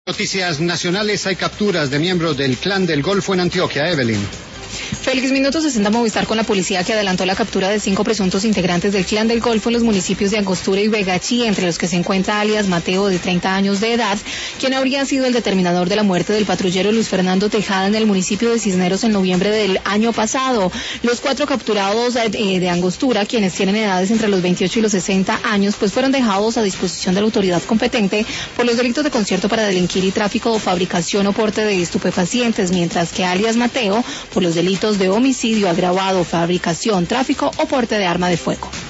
Noticias nacionales, hay capturas de miembros del Clan del Golfo en Antioquia. Evelyn. Félix, Minuto 60 Movistar con la policía que adelantó la captura de 5 presuntos integrantes del Clan del Golfo en los municipios de Angostura y Begachí, entre los que se encuentra alias Mateo, de 30 años de edad, quien habría sido el determinador de la muerte del patrullero Luis Fernando Tejada en el municipio de Cisneros en noviembre del año pasado. Los 4 capturados de Angostura, quienes tienen edades entre los 28 y los 60 años, pues fueron dejados a disposición de la autoridad competente por los delitos de concierto para delinquir y tráfico o fabricación o porte de estupefacientes, mientras que alias Mateo por los delitos de homicidio agravado, fabricación, tráfico o porte de arma de fuego.